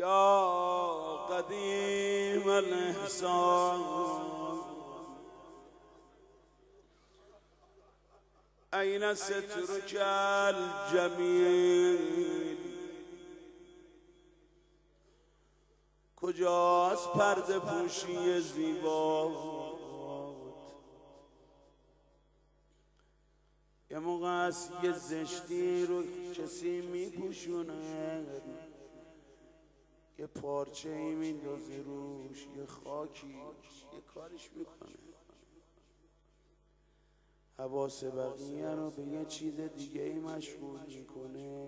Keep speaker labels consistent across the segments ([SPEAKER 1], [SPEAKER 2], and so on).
[SPEAKER 1] یا قدیم الاحسان این سترک الجمیل، کجاست پرده پوشی زیبات؟ یه موقع از یه زشتی رو کسی میپوشونه، یه پارچه ای میندازه روش، یه خاکی یه کارش میکنه، حواس بقیه رو به یه چیز دیگه ای مشغول میکنه،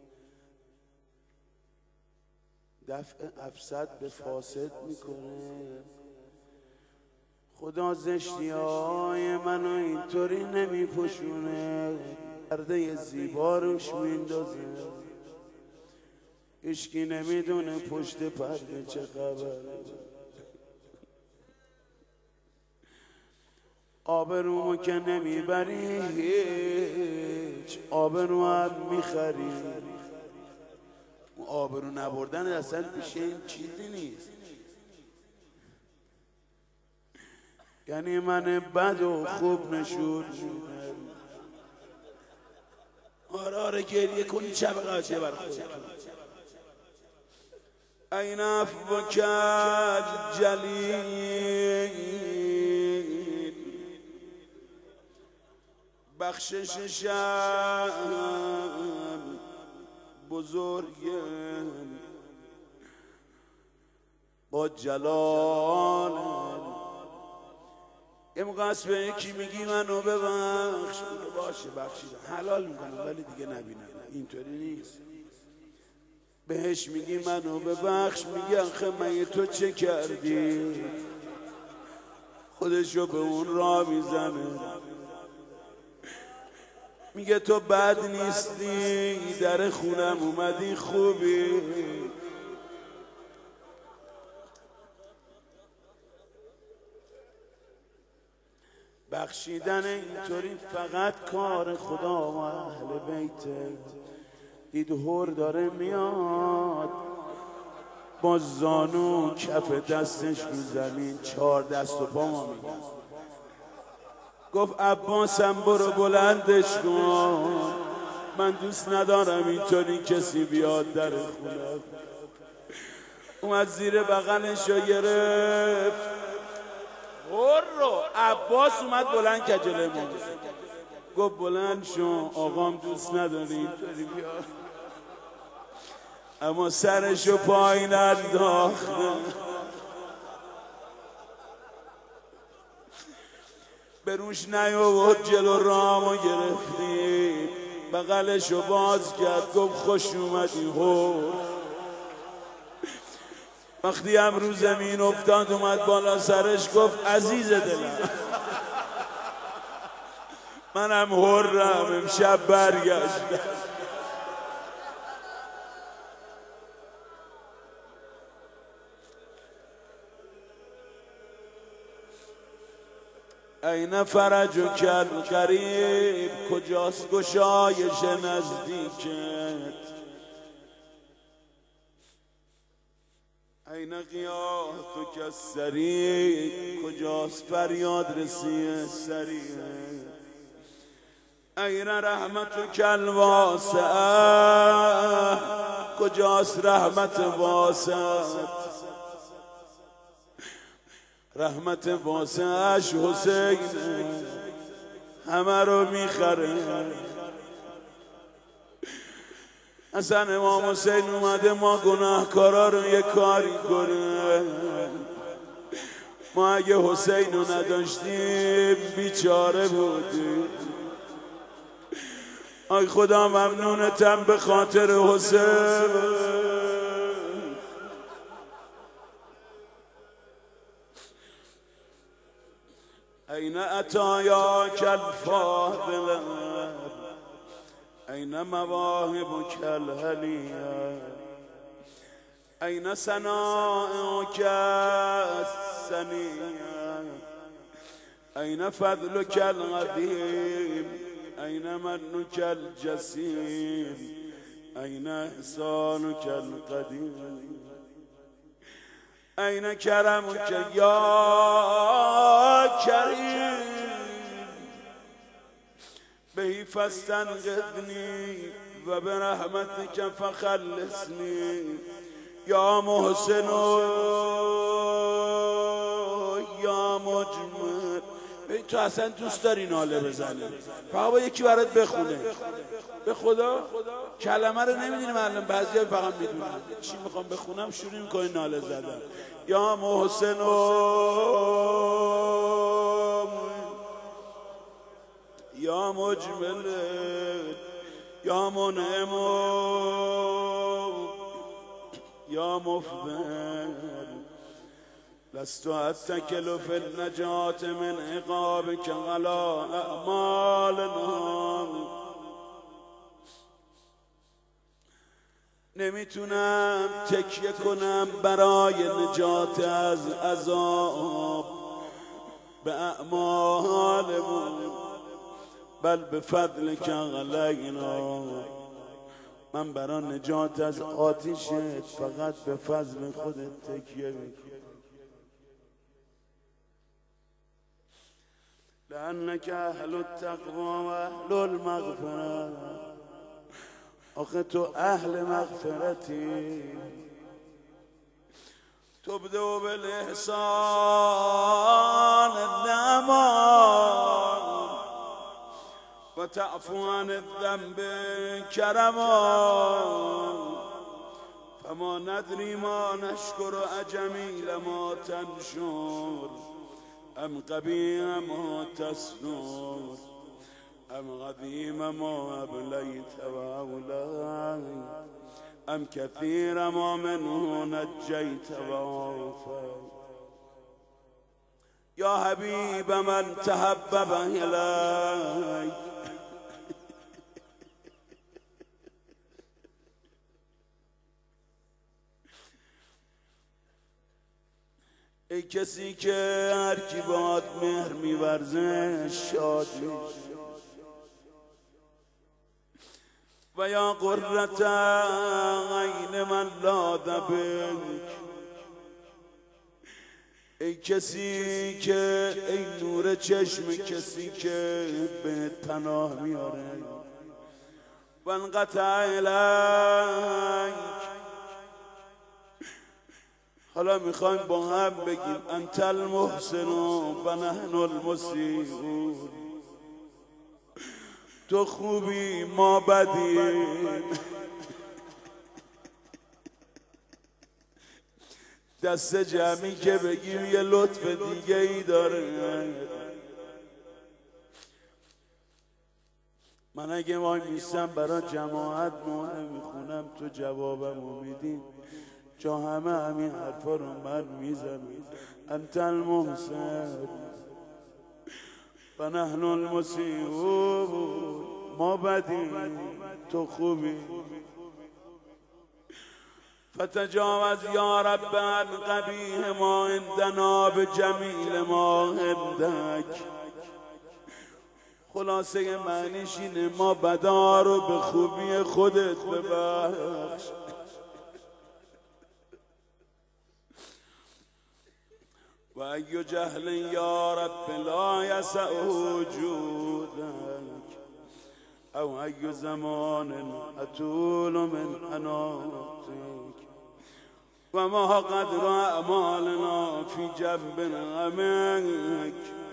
[SPEAKER 1] دفع افسد به فاسد میکنه. خدا زشتی های منو اینطوری نمیپوشونه، پرده زیبا روش میندازه، هیچکی نمیدونه پشت پرده چه خبره. آبرومو که نمیبری هیچ، آبرو هم میخری. آبرو نبردن اصلا پیش این چیزی نیست. یعنی من بد و خوب نشون میدم. آره گریه کنی شب قضیه بر خودتون. این عفوک الجلیل، بخشششم بزرگه با جلال. یه موقع هست به یکی میگی منو ببخش، باشه بخشیدم، حلال میکنم ولی دیگه نبینم. اینطوری نیست. بهش میگی منو ببخش، میگی آخه من تو چه کردی؟ خودشو به اون راه میزنه، میگه تو بد نیستی، در خونم اومدی خوبی. بخشیدن اینطوری فقط کار خدا و اهل بیته. دید هور داره میاد با زانو کف دستش رو زمین، 4 دست و پا ما میگن. گفت عباسم برو بلندش کن، من دوست ندارم اینطوری کسی بیاد در خونه. اومد زیر بغلش رو گرفت، برو. عباس اومد بلند که جلوی ما گفت بلند شو، آقام دوست نداری اینطوری بیاد. اما سرشو پایین انداخت. بروش نیاورد، جلو رامو گرفتی، بغلشو باز کرد، گفت خوش اومدی هو. وقتی هم رو زمین افتاد اومد بالا سرش، گفت عزیز دلم منم حرم، امشب برگشتم. این فرجک القریب، کجاست گشایش نزدیکت؟ این غیاثک السریع، کجاست فریاد رسی سریع؟ این رحمتک الواسعه، کجاست رحمت واسعت؟ رحمت واسعش حسین همه رو میخره. اصلا امام حسین اومده ما گناهکارا رو یه کاری کنه. ما اگه حسین رو نداشتیم بیچاره بودیم. آی خدا ممنونتم به خاطر حسین. این عطایاک الفاضله، این مواهبک الهلیه، این ثنائک السنیه، این فضلک القدیم، این منک الجسیم، این احسانک القدیم. این کرم که یا کریم بهی فاستنقذنی و برحمتک فخلصنی یا محسن یا مجمل. تو اصلا دوست داری ناله بزنی، فقط با یکی برات بخونه. به خدا کلمه رو نمیدونی معلوم، بعضی فقط میدونن چی میخوام بخونم شروع میکنی ناله زدن. یا محسن یا مجمل یا منعم یا مفضل لست اتکل فی النجات من عقابک علی اعمالنا. نمیتونم تکیه کنم برای نجات از عذاب به اعمالمون، بل به فضلک علینا. من برای نجات از آتیشت فقط به فضل خودت تکیه میکنم. لأنك اهل التقوى و اهل المغفرة. آخه تو اهل مغفرتی. تبدأ بالاحسان النعمان و تعفو عن الذنب کرما. فما ندری ما نشکر اجمیل ما تنشر ام قبیح ما تسنور ام قدیم ما ابلیت و اولی ام کثیر ما منه نجیت و عافیت. یا حبیب من تحبب الیک. ای کسی که هر کی باهات مهر می‌ورزه شاد میشه. و یا قرة عین من لاذ بک. ای کسی که ای نور چشم کسی که به پناه میاره. و انقطع الیک. حالا میخوایم با هم بگیم انت المحسن و نحن المسیئون. تو خوبی ما بدیم. دست جمعی که بگیم یه لطف دیگه ای داره. من اگه وای میستم برای جماعت ماه میخونم تو جوابمو میدی، جا همه همین حرفا رو من میزنم. انت المحسن و نحن المسیئون. ما بدیم تو خوبی. فتجاوز یا رب عن قبیح ما عندنا بجمیل ما عندک. خلاصه معنیش اینه ما بدا رو به خوبی خودت ببخش. و ای جهل یا رب لا یسع وجودک او ای زمان اطول من اناتک و ما قدر اعمالنا فی جنب غمک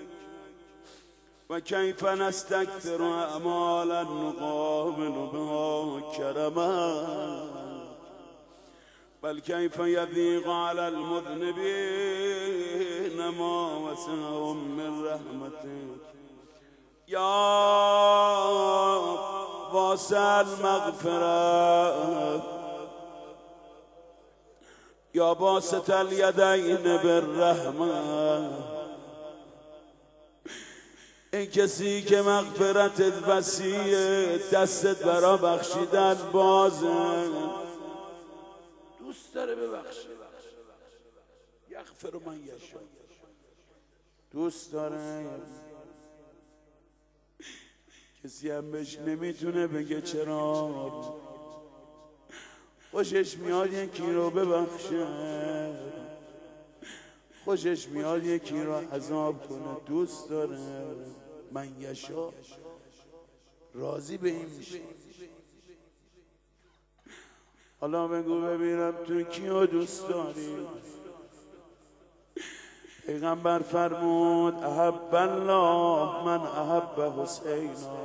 [SPEAKER 1] و کیف نستکثر اعمالا نقابل بها کرمک بل کیف یضیق علی المذنبین ما وسعهم من رحمتک یا واسع المغفرة یا باسط الیدین بالرحمة. این کسی که مغفرتت وسیعه دستت برا بخشیدن بازه. دوست داره ببخشه. یغفر من یشاء. دوست داره. کسی هم بهش نمیتونه بگه چرا. خوشش میاد یکی رو ببخشه. خوشش میاد یکی را عذاب کنه، دوست داره. من یشا راضی به این میشه. حالا بگو ببینم تو کیو دوست داری؟ پیغمبر فرمود احب الله من احب حسینا.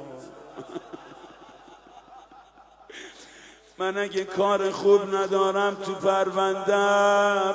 [SPEAKER 1] من اگه کار خوب ندارم تو پروندم،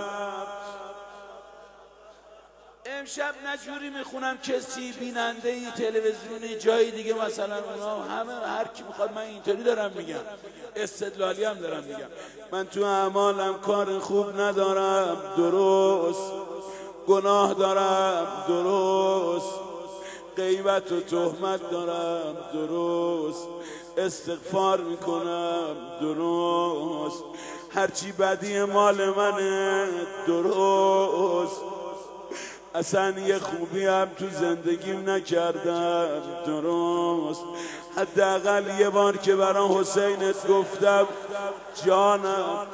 [SPEAKER 1] امشب نجوری میخونم کسی بیننده ای تلویزیونی جایی دیگه مثلا اونا همه هر کی میخواد، من اینطوری دارم میگم، استدلالی هم دارم میگم، من تو اعمالم کار خوب ندارم، درست گناه دارم، درست غیبت و تهمت دارم، درست استغفار میکنم، درست هرچی بدی مال منه، درست اصلا یه خوبی هم تو زندگیم نکردم، درست حداقل یه بار که برای حسینت گفتم جانم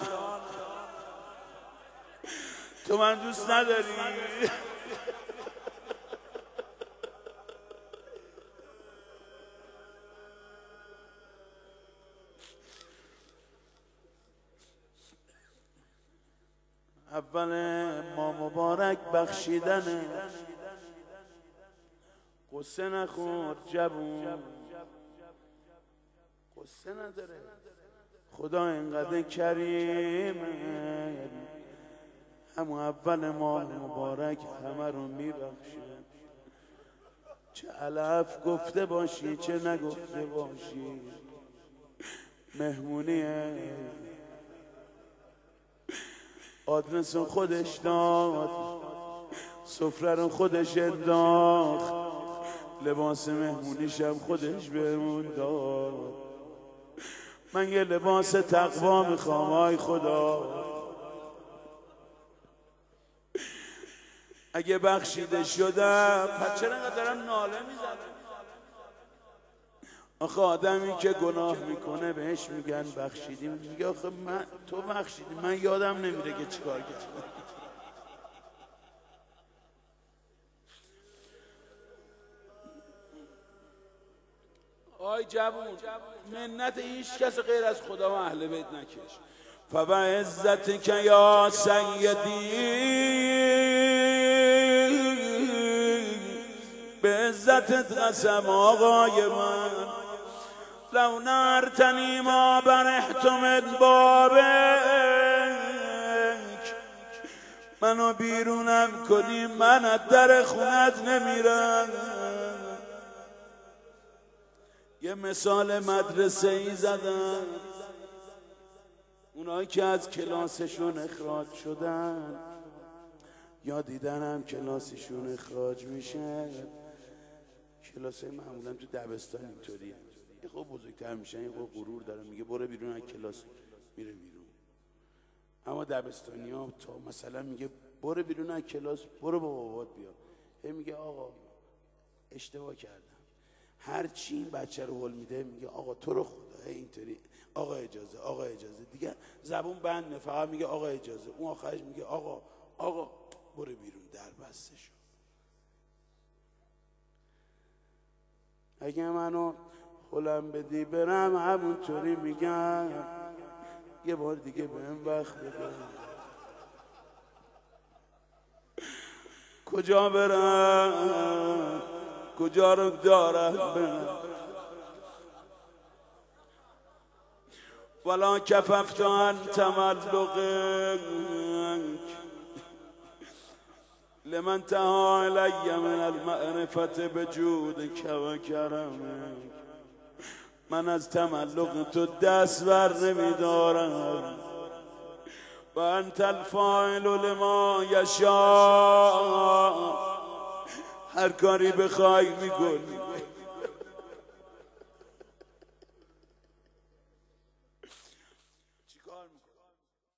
[SPEAKER 1] تو من دوست نداری؟ اول ما مبارک بخشیدنه، قصه نخور جوون، قصه نداره، خدا اینقدر کریمه، همون اول ما مبارک همه رو میبخشه، چه علف گفته باشی چه نگفته باشی، مهمونیه، آدرس خودش داد، سفره رو خودش انداخت، لباس مهمونیشم خودش بهمون داد. من یه لباس تقوا میخوام آی خدا، اگه بخشیده شدم پس چرا انقدر دارم ناله میزنم؟ آخه آدمی که گناه میکنه بهش میگن بخشیدیم، میگه آخه من تو بخشیدی، من یادم نمیره که چیکار کردم. آی جوون، منت هیچ کس غیر از خدا و اهل بیت نکش. فبعزتک یا سیدی، به عزتت قسم آقای من، لو نرتنی ما برحت من بابک، منو بیرونم کنی من از در خونت نمیرم. یه مثال مدرسه ای زدم، اونایی که از کلاسشون اخراج شدن یا دیدنم کلاسشون اخراج میشه، کلاسای معمولا تو دبستان اینطوریه، یه خب بزرگتر میشن یه خب غرور داره، میگه برو بیرون از کلاس، میره بیرون. اما دبستانی ها تا مثلا میگه برو بیرون از کلاس، برو با بابات بیا، هی میگه آقا اشتباه کردم، هر چی این بچه رو هول میده میگه آقا تو رو خدا اینطوری، آقا اجازه، آقا اجازه، دیگه زبون بند فقط میگه آقا اجازه، اون آخرش میگه آقا برو بیرون، در بسته شد. اگه منو هلم بدی برم همونطوری میگم، یه بار دیگه بهم وقت بده. کجا برم؟ کجا رو دارم برم؟ ولا کففت عن تملقک لمن تها علی من المعرفت بجودک و کرمک. من از تملق تو دست بر نمیدارم، و انت الفاعل لما یشاء، هر کاری بخوای میکنی.